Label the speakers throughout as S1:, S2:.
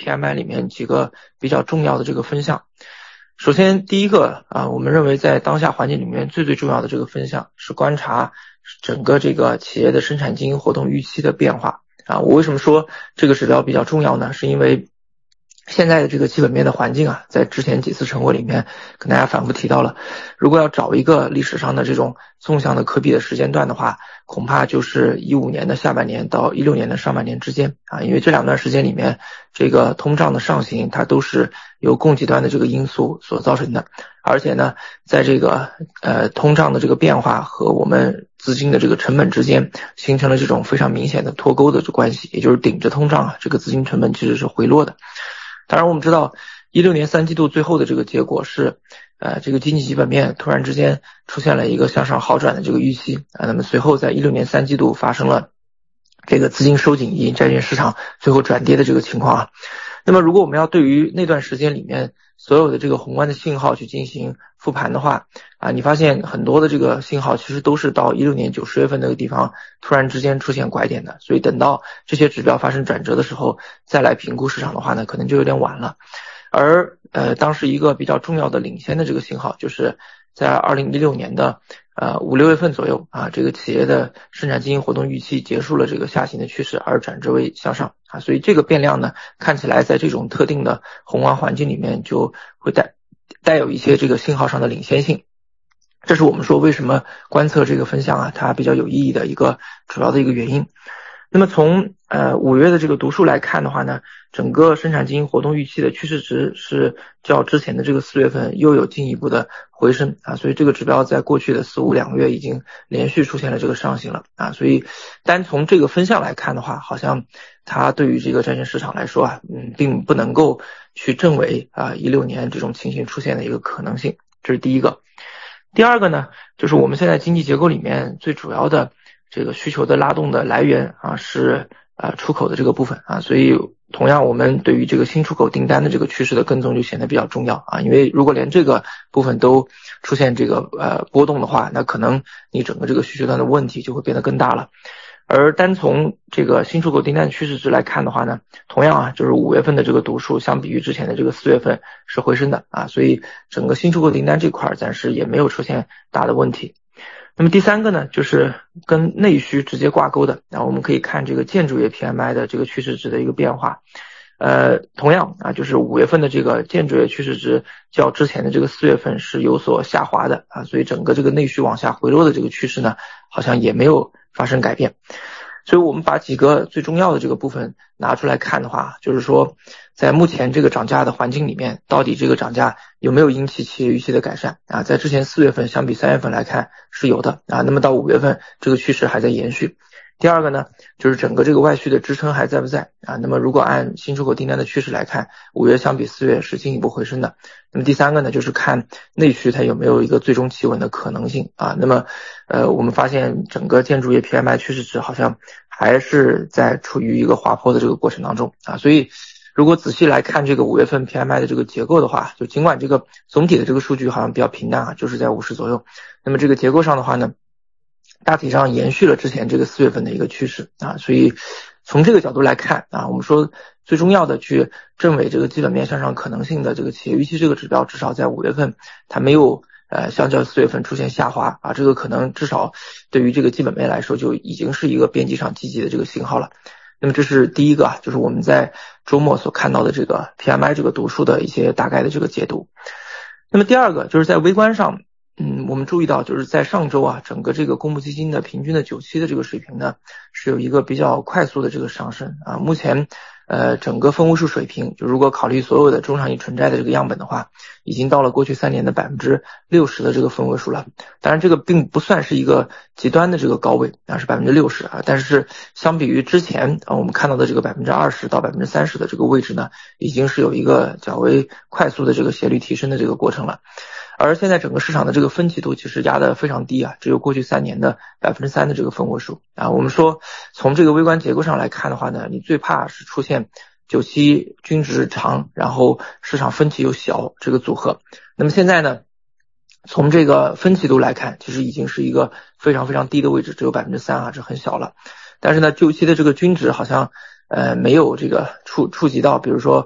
S1: PMI 里面几个比较重要的这个分项。首先第一个我们认为在当下环境里面最重要的这个分项是观察整个这个企业的生产经营活动预期的变化我为什么说这个指标比较重要呢？是因为现在的这个基本面的环境在之前几次晨会里面跟大家反复提到了，如果要找一个历史上的这种纵向的可比的时间段的话，恐怕就是15年的下半年到16年的上半年之间因为这两段时间里面这个通胀的上行它都是由供给端的这个因素所造成的，而且呢在这个通胀的这个变化和我们资金的这个成本之间形成了这种非常明显的脱钩的关系，也就是顶着通胀这个资金成本其实是回落的。当然我们知道16年3季度最后的这个结果是这个经济基本面突然之间出现了一个向上好转的这个预期那么随后在16年3季度发生了这个资金收紧引债券市场最后转跌的这个情况那么如果我们要对于那段时间里面所有的这个宏观的信号去进行复盘的话你发现很多的这个信号其实都是到16年9、10月份那个地方突然之间出现拐点的，所以等到这些指标发生转折的时候再来评估市场的话呢，可能就有点晚了。而当时一个比较重要的领先的这个信号就是在2016年的5、6月份左右这个企业的生产经营活动预期结束了这个下行的趋势而转折为向上所以这个变量呢看起来在这种特定的宏观环境里面就会带有一些这个信号上的领先性。这是我们说为什么观测这个分项它比较有意义的一个主要的一个原因。那么从5月的这个读数来看的话呢，整个生产经营活动预期的趋势值是较之前的这个4月份又有进一步的回升所以这个指标在过去的4、5、2个月已经连续出现了这个上行了所以单从这个分项来看的话，好像它对于这个债券市场来说并不能够去证伪16年这种情形出现的一个可能性，这是第一个。第二个呢，就是我们现在经济结构里面最主要的这个需求的拉动的来源是出口的这个部分所以同样我们对于这个新出口订单的这个趋势的跟踪就显得比较重要因为如果连这个部分都出现这个波动的话，那可能你整个这个需求端的问题就会变得更大了。而单从这个新出口订单趋势值来看的话呢，同样就是5月份的这个读数相比于之前的这个4月份是回升的所以整个新出口订单这块暂时也没有出现大的问题。那么第三个呢，就是跟内需直接挂钩的我们可以看这个建筑业 PMI 的这个趋势值的一个变化。同样就是5月份的这个建筑业趋势值较之前的这个4月份是有所下滑的所以整个这个内需往下回落的这个趋势呢，好像也没有发生改变。所以我们把几个最重要的这个部分拿出来看的话，就是说在目前这个涨价的环境里面，到底这个涨价有没有引起企业预期的改善在之前4月份相比3月份来看是有的那么到5月份这个趋势还在延续。第二个呢，就是整个这个外需的支撑还在不在那么如果按新出口订单的趋势来看，5月相比4月是进一步回升的。那么第三个呢，就是看内需它有没有一个最终企稳的可能性那么我们发现整个建筑业 PMI 趋势值好像还是在处于一个滑坡的这个过程当中所以如果仔细来看这个5月份 PMI 的这个结构的话，就尽管这个总体的这个数据好像比较平淡就是在50左右，那么这个结构上的话呢，大体上延续了之前这个4月份的一个趋势所以从这个角度来看我们说最重要的去证伪这个基本面向上可能性的这个企业预期这个指标，至少在5月份它没有相较4月份出现下滑这个可能至少对于这个基本面来说就已经是一个边际上积极的这个信号了。那么这是第一个就是我们在周末所看到的这个 PMI 这个读数的一些大概的这个解读。那么第二个就是在微观上我们注意到就是在上周整个这个公募基金的平均的9期的这个水平呢是有一个比较快速的这个上升目前整个分位数水平，就如果考虑所有的中长期纯债的这个样本的话，已经到了过去3年的60%的这个分位数了。当然这个并不算是一个极端的这个高位是60%但是相比于之前我们看到的这个20%到30%的这个位置呢，已经是有一个较为快速的这个斜率提升的这个过程了。而现在整个市场的这个分歧度其实压得非常低只有过去3年的3%的这个分位数我们说从这个微观结构上来看的话呢，你最怕是出现9期均值长然后市场分歧又小这个组合。那么现在呢，从这个分歧度来看，其实已经是一个非常非常低的位置，只有3%这很小了。但是呢9期的这个均值好像没有这个触及到比如说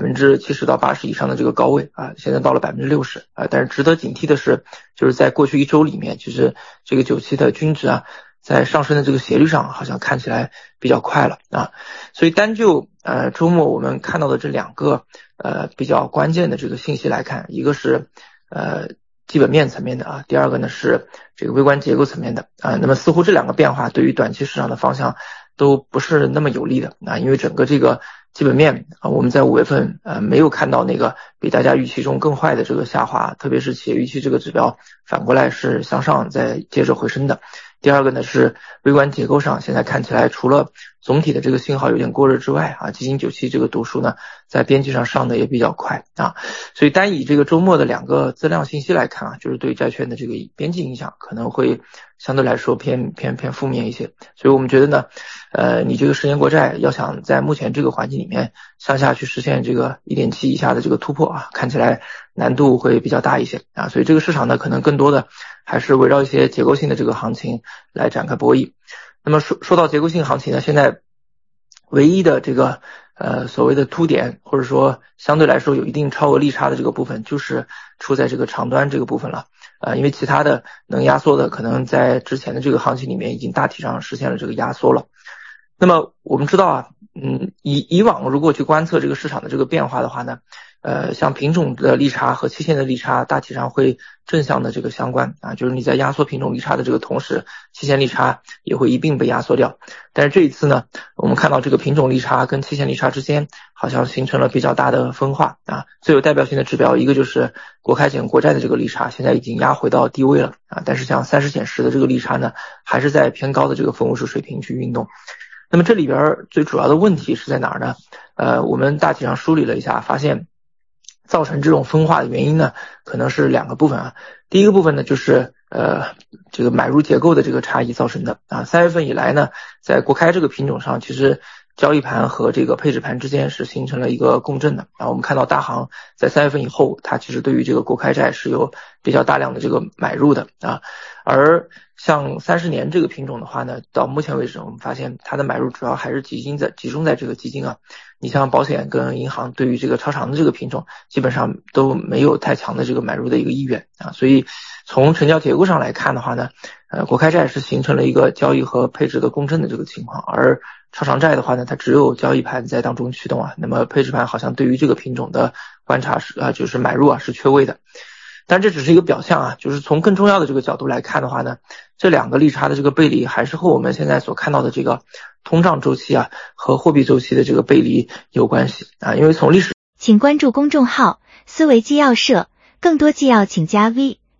S1: 70%到80%以上的这个高位啊，现在到了60%啊。但是值得警惕的是，就是在过去一周里面，就是这个9期的均值啊，在上升的这个斜率上好像看起来比较快了啊。所以单就周末我们看到的这两个比较关键的这个信息来看，一个是基本面层面的啊，第二个呢是这个微观结构层面的啊。那么似乎这两个变化对于短期市场的方向都不是那么有利的啊，因为整个这个基本面啊，我们在5月份没有看到那个比大家预期中更坏的这个下滑，特别是企业预期这个指标反过来是向上再接着回升的。第二个呢是微观结构上，现在看起来除了总体的这个信号有点过热之外啊，基金9期这个读数呢在边际上上的也比较快啊。所以单以这个周末的两个资量信息来看啊，就是对债券的这个边际影响可能会相对来说偏负面一些。所以我们觉得呢你这个10年国债要想在目前这个环境里面向下去实现这个 1.7 以下的这个突破啊，看起来难度会比较大一些啊。所以这个市场呢可能更多的还是围绕一些结构性的这个行情来展开博弈。那么说到结构性行情呢，现在唯一的这个所谓的凸点，或者说相对来说有一定超额利差的这个部分，就是出在这个长端这个部分了因为其他的能压缩的可能在之前的这个行情里面已经大体上实现了这个压缩了。那么我们知道啊以往如果去观测这个市场的这个变化的话呢像品种的利差和期限的利差大体上会正向的这个相关啊，就是你在压缩品种利差的这个同时，期限利差也会一并被压缩掉。但是这一次呢，我们看到这个品种利差跟期限利差之间好像形成了比较大的分化啊。最有代表性的指标一个就是国开减国债的这个利差，现在已经压回到低位了啊，但是像30减10的这个利差呢，还是在偏高的这个分母数水平去运动。那么这里边最主要的问题是在哪儿呢？我们大体上梳理了一下，发现造成这种分化的原因呢，可能是两个部分啊。第一个部分呢，就是这个买入结构的这个差异造成的啊。3月份以来呢，在国开这个品种上，其实交易盘和这个配置盘之间是形成了一个共振的啊。我们看到大行在3月份以后，它其实对于这个国开债是有比较大量的这个买入的啊。而像30年这个品种的话呢，到目前为止我们发现它的买入主要还是集中在这个基金啊。你像保险跟银行对于这个超长的这个品种基本上都没有太强的这个买入的一个意愿啊。所以从成交结构上来看的话呢，国开债是形成了一个交易和配置的共振的这个情况，而超长债的话呢，它只有交易盘在当中驱动啊，那么配置盘好像对于这个品种的观察是就是买入是缺位的。但这只是一个表象啊，就是从更重要的这个角度来看的话呢，这两个利差的这个背离还是和我们现在所看到的这个通胀周期和货币周期的这个背离有关系啊。因为从历史，
S2: 请关注公众号思维纪要社，更多纪要请加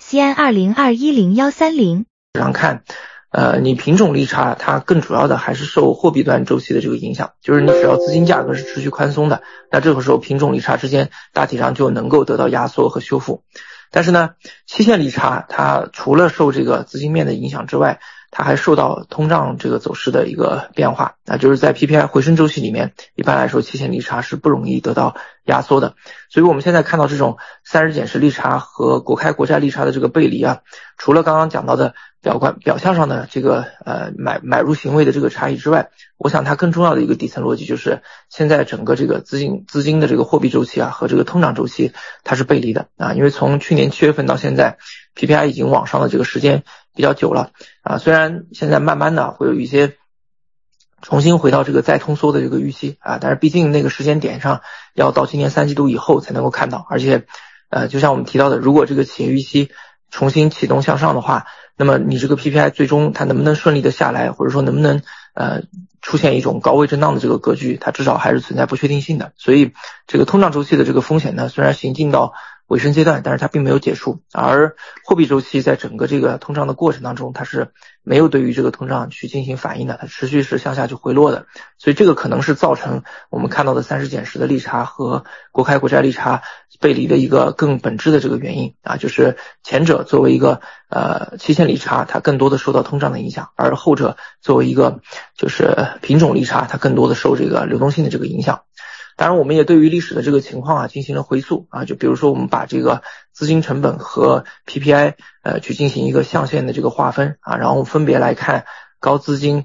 S2: VCN20210130
S1: 上看你品种利差它更主要的还是受货币端周期的这个影响，就是你只要资金价格是持续宽松的，那这个时候品种利差之间大体上就能够得到压缩和修复。但是呢，期限利差它除了受这个资金面的影响之外，它还受到通胀这个走势的一个变化啊，就是在 PPI 回升周期里面，一般来说期限利差是不容易得到压缩的。所以我们现在看到这种30减10利差和国开国债利差的这个背离啊，除了刚刚讲到的表象上的这个买入行为的这个差异之外，我想它更重要的一个底层逻辑就是现在整个这个资金的这个货币周期和这个通胀周期它是背离的啊。因为从去年7月份到现在 PPI 已经往上的这个时间比较久了啊，虽然现在慢慢的会有一些重新回到这个再通缩的这个预期啊，但是毕竟那个时间点上要到今年3季度以后才能够看到，而且就像我们提到的，如果这个企业预期重新启动向上的话，那么你这个 PPI 最终它能不能顺利的下来，或者说能不能出现一种高位震荡的这个格局，它至少还是存在不确定性的。所以这个通胀周期的这个风险呢，虽然行进到尾声阶段，但是它并没有结束，而货币周期在整个这个通胀的过程当中，它是没有对于这个通胀去进行反应的，它持续是向下去回落的。所以这个可能是造成我们看到的30减10的利差和国开国债利差背离的一个更本质的这个原因啊，就是前者作为一个期限利差，它更多的受到通胀的影响，而后者作为一个就是品种利差，它更多的受这个流动性的这个影响。当然我们也对于历史的这个情况进行了回溯就比如说我们把这个资金成本和 PPI 去进行一个象限的这个划分然后分别来看高资金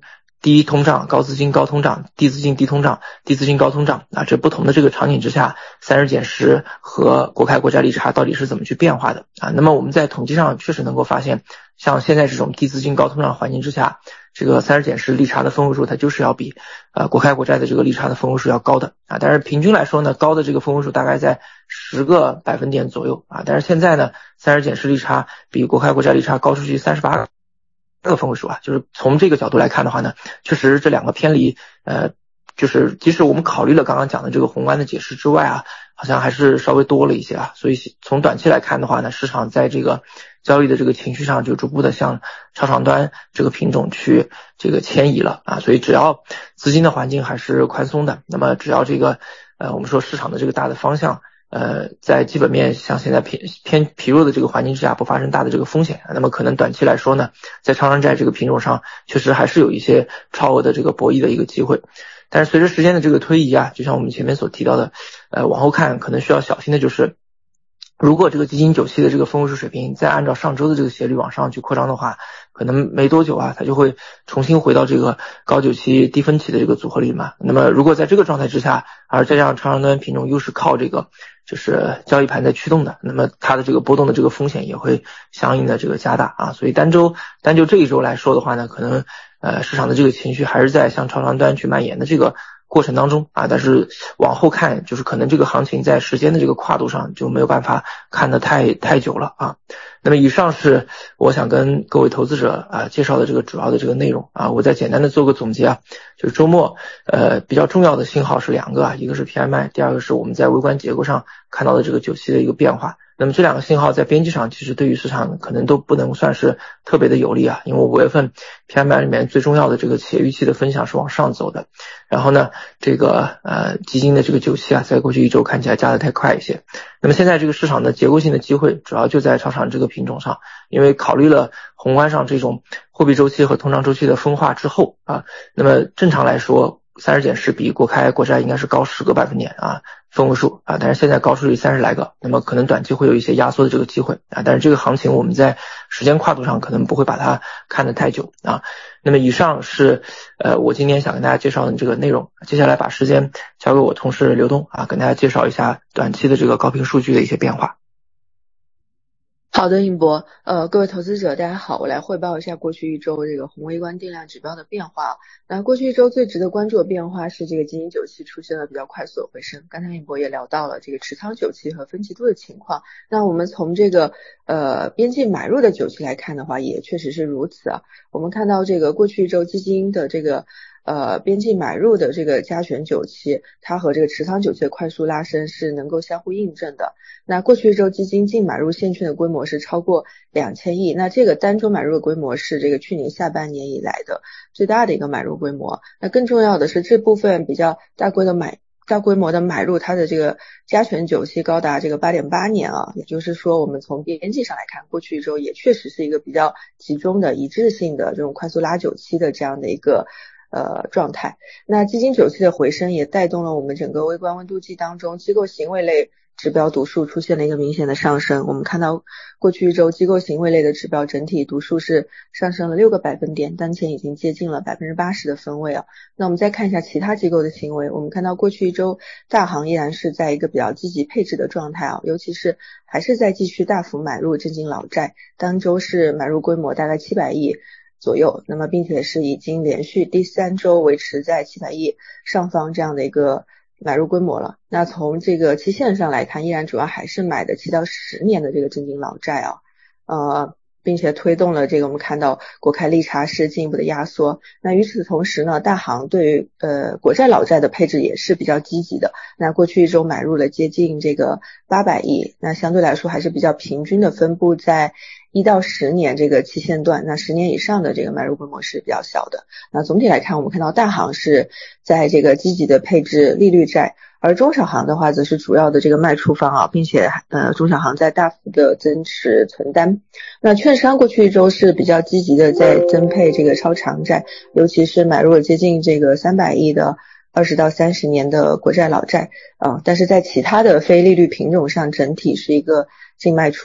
S1: 低通胀、高资金高通胀，低资金低通胀，低资金高通胀啊，这不同的这个场景之下，30减10和国开国债利差到底是怎么去变化的啊？那么我们在统计上确实能够发现，像现在这种低资金高通胀环境之下，这个30减10利差的分位数它就是要比国开国债的这个利差的分位数要高的啊。但是平均来说呢，高的这个分位数大概在10个百分点左右啊。但是现在呢，30减10利差比国开国债利差高出去38个分位数啊，就是从这个角度来看的话呢，确实这两个偏离就是即使我们考虑了刚刚讲的这个宏观的解释之外啊，好像还是稍微多了一些啊。所以从短期来看的话呢，市场在这个交易的这个情绪上就逐步的向超长端这个品种去这个迁移了啊。所以只要资金的环境还是宽松的，那么只要这个我们说市场的这个大的方向在基本面像现在偏疲弱的这个环境之下不发生大的这个风险，那么可能短期来说呢，在超长债这个品种上确实还是有一些超额的这个博弈的一个机会。但是随着时间的这个推移啊，就像我们前面所提到的往后看可能需要小心的就是，如果这个基金9期的这个分位数水平再按照上周的这个斜率往上去扩张的话，可能没多久啊，它就会重新回到这个高9期低分歧的这个组合里嘛。那么如果在这个状态之下，而再加上超长端品种又是靠这个就是交易盘在驱动的，那么它的这个波动的这个风险也会相应的这个加大啊。所以单就这一周来说的话呢，可能市场的这个情绪还是在向超长端去蔓延的这个过程当中啊，但是往后看就是可能这个行情在时间的这个跨度上就没有办法看得太久了啊。那么以上是我想跟各位投资者介绍的这个主要的这个内容啊。我再简单的做个总结啊，就是周末比较重要的信号是2个啊，一个是 PMI， 第二个是我们在微观结构上看到的这个9期的一个变化。那么这2个信号在边际上其实对于市场可能都不能算是特别的有利啊，因为5月份 PMI 里面最重要的这个企业预期的分享是往上走的，然后呢这个基金的这个9期啊，在过去一周看起来加得太快一些。那么现在这个市场的结构性的机会主要就在超长这个品种上，因为考虑了宏观上这种货币周期和通胀周期的分化之后啊，那么正常来说30减10比国开国债应该是高10个百分点啊分位数啊，但是现在高出去30来个，那么可能短期会有一些压缩的这个机会啊，但是这个行情我们在时间跨度上可能不会把它看得太久啊。那么以上是我今天想跟大家介绍的这个内容，接下来把时间交给我同事刘东啊，跟大家介绍一下短期的这个高频数据的一些变化。
S3: 好的，英博，各位投资者大家好，我来汇报一下过去一周这个宏微观定量指标的变化。那过去一周最值得关注的变化是这个基金9期出现了比较快速的回升，刚才英博也聊到了这个持仓9期和分歧度的情况。那我们从这个边际买入的9期来看的话，也确实是如此啊。我们看到这个过去一周基金的这个边际买入的这个加权9期，它和这个持仓9期的快速拉升是能够相互印证的。那过去一周基金净买入现券的规模是超过2000亿，那这个单周买入的规模是这个去年下半年以来的最大的一个买入规模。那更重要的是这部分比较大规模的买入，它的这个加权9期高达这个 8.8 年啊，也就是说我们从边际上来看，过去一周也确实是一个比较集中的一致性的这种快速拉9期的这样的一个状态。那基金9期的回升也带动了我们整个微观温度计当中机构行为类指标读数出现了一个明显的上升。我们看到过去一周机构行为类的指标整体读数是上升了6个百分点，当前已经接近了 80% 的分位啊。那我们再看一下其他机构的行为，我们看到过去一周大行依然是在一个比较积极配置的状态啊，尤其是还是在继续大幅买入镇静老债，当周是买入规模大概700亿左右，那么并且是已经连续第3周维持在700亿上方这样的一个买入规模了。那从这个期限上来看，依然主要还是买的7到10年的这个镇静老债啊，并且推动了这个我们看到国开利差是进一步的压缩。那与此同时呢，大行对于国债老债的配置也是比较积极的。那过去一周买入了接近这个800亿，那相对来说还是比较平均的分布在1到10年这个期限段，那10年以上的这个买入规模是比较小的。那总体来看，我们看到大行是在这个积极的配置利率债，而中小行的话则是主要的这个卖出方啊，并且中小行在大幅的增持存单。那券商过去一周是比较积极的在增配这个超长债，尤其是买入了接近这个300亿的20到30年的国债老债但是在其他的非利率品种上整体是一个净卖出的，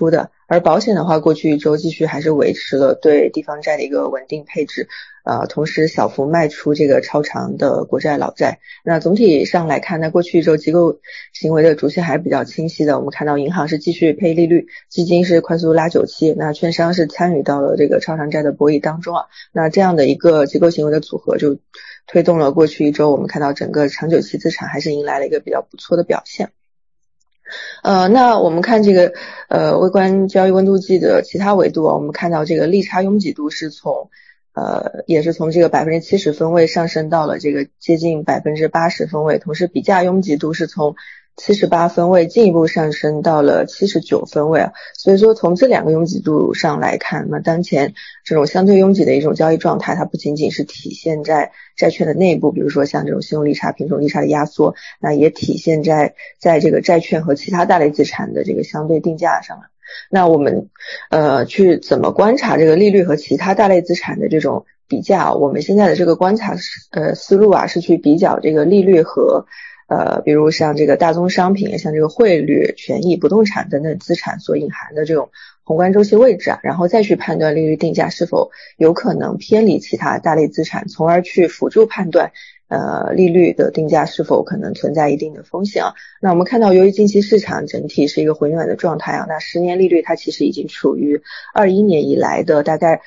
S3: 而保险的话，过去一周继续还是维持了对地方债的一个稳定配置，同时小幅卖出这个超长的国债老债。那总体上来看呢，过去一周机构行为的主线还是比较清晰的。我们看到银行是继续配利率，基金是快速拉久期，那券商是参与到了这个超长债的博弈当中啊。那这样的一个机构行为的组合就推动了过去一周我们看到整个长久期资产还是迎来了一个比较不错的表现。那我们看这个微观交易温度计的其他维度啊，我们看到这个利差拥挤度是也是从这个 70% 分位上升到了这个接近 80% 分位，同时比价拥挤度是从78分位进一步上升到了79分位啊。所以说从这两个拥挤度上来看，那当前这种相对拥挤的一种交易状态，它不仅仅是体现在债券的内部，比如说像这种信用利差、品种利差的压缩，那也体现在这个债券和其他大类资产的这个相对定价上了。那我们去怎么观察这个利率和其他大类资产的这种比价，我们现在的这个观察思路啊，是去比较这个利率和比如像这个大宗商品，像这个汇率、权益、不动产等等资产所隐含的这种宏观周期位置啊，然后再去判断利率定价是否有可能偏离其他大类资产，从而去辅助判断利率的定价是否可能存在一定的风险啊。那我们看到由于近期市场整体是一个回暖的状态啊，那10年利率它其实已经处于21年以来的大概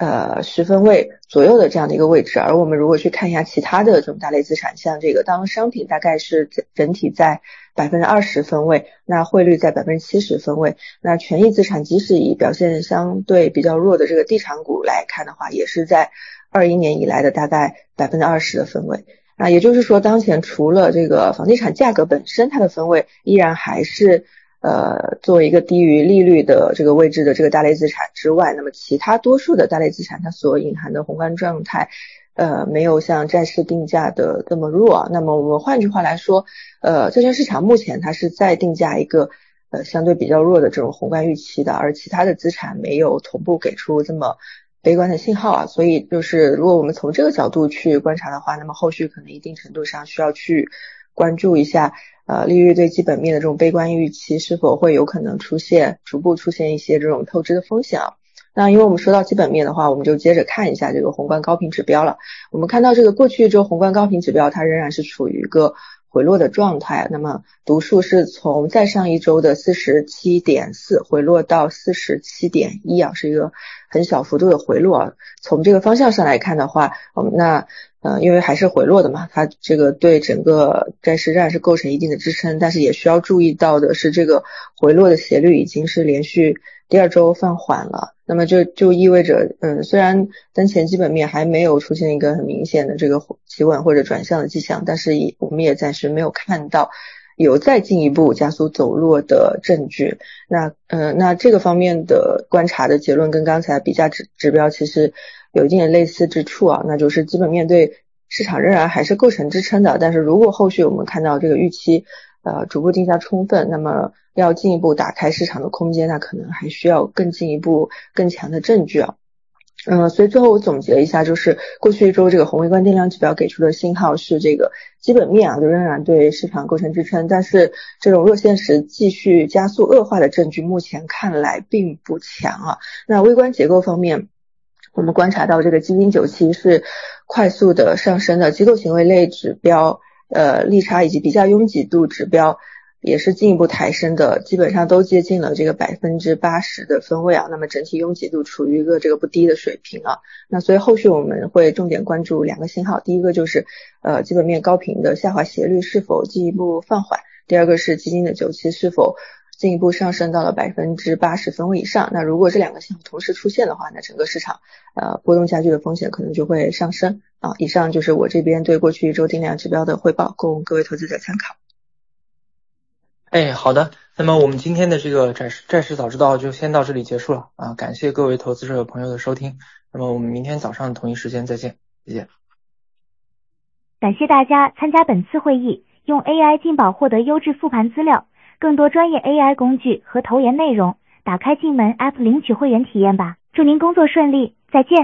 S3: 10分位左右的这样的一个位置。而我们如果去看一下其他的这种大类资产，像这个当商品大概是整体在 20% 分位，那汇率在 70% 分位，那权益资产即使以表现相对比较弱的这个地产股来看的话，也是在21年以来的大概 20% 的分位。那也就是说，当前除了这个房地产价格本身它的分位依然还是作为一个低于利率的这个位置的这个大类资产之外，那么其他多数的大类资产它所隐含的宏观状态没有像债市定价的这么弱。那么我们换句话来说，债券市场目前它是在定价一个相对比较弱的这种宏观预期的，而其他的资产没有同步给出这么悲观的信号啊。所以就是如果我们从这个角度去观察的话，那么后续可能一定程度上需要去关注一下利率对基本面的这种悲观预期是否会有可能逐步出现一些这种透支的风险啊。那因为我们说到基本面的话，我们就接着看一下这个宏观高频指标了。我们看到这个过去一周宏观高频指标它仍然是处于一个回落的状态，那么读数是从再上一周的 47.4 回落到 47.1 啊，是一个很小幅度的回落啊。从这个方向上来看的话，因为还是回落的嘛，它这个对整个债市仍然是构成一定的支撑，但是也需要注意到的是，这个回落的斜率已经是连续第2周放缓了。那么就意味着虽然当前基本面还没有出现一个很明显的这个企稳或者转向的迹象，但是我们也暂时没有看到有再进一步加速走弱的证据。那这个方面的观察的结论跟刚才比价指标其实有一定的类似之处啊，那就是基本面对市场仍然还是构成支撑的，但是如果后续我们看到这个预期逐步定价充分，那么要进一步打开市场的空间，那可能还需要更进一步更强的证据啊。所以最后我总结一下，就是过去一周这个宏微观定量指标给出的信号是这个基本面啊，就仍然对市场构成支撑，但是这种弱现实继续加速恶化的证据目前看来并不强啊。那微观结构方面，我们观察到这个基金周期是快速的上升的，机构行为类指标利差以及比价拥挤度指标也是进一步抬升的，基本上都接近了这个 80% 的分位啊，那么整体拥挤度处于一个这个不低的水平啊。那所以后续我们会重点关注2个信号，第一个就是基本面高频的下滑斜率是否进一步放缓，第二个是基金的周期是否进一步上升到了 80% 分位以上。那如果这2个信号同时出现的话，那整个市场波动加剧的风险可能就会上升啊。以上就是我这边对过去一周定量指标的汇报，供各位投资者参考。
S1: 好的，那么我们今天的这个债市早知道就先到这里结束了啊！感谢各位投资者朋友的收听，那么我们明天早上同一时间再见，谢谢。
S2: 感谢大家参加本次会议，用 AI 进宝获得优质复盘资料，更多专业 AI 工具和投研内容，打开进门 App 领取会员体验吧。祝您工作顺利，再见。